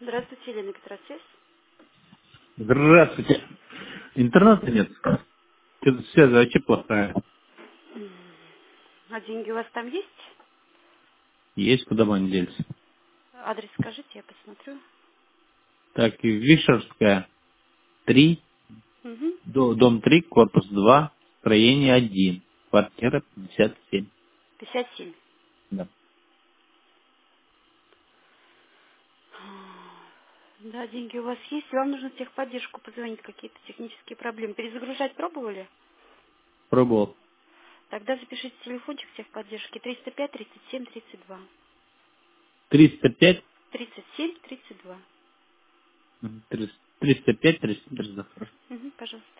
Здравствуйте, Елена Петросвязь. Здравствуйте. Интернета нет. Что-то связь вообще плохая. А деньги у вас там есть? Есть, куда бы они делись. Адрес скажите, я посмотрю. Так, и Вишерская, 3, Угу. дом 3, корпус 2, строение 1, квартира 57. 57. Да. Да, деньги у вас есть. Вам нужно в техподдержку позвонить, какие-то технические проблемы. Перезагружать пробовали? Пробовал. Тогда запишите телефончик техподдержки 305 37 32. 305, 37 32. 305, 300, Угу, пожалуйста.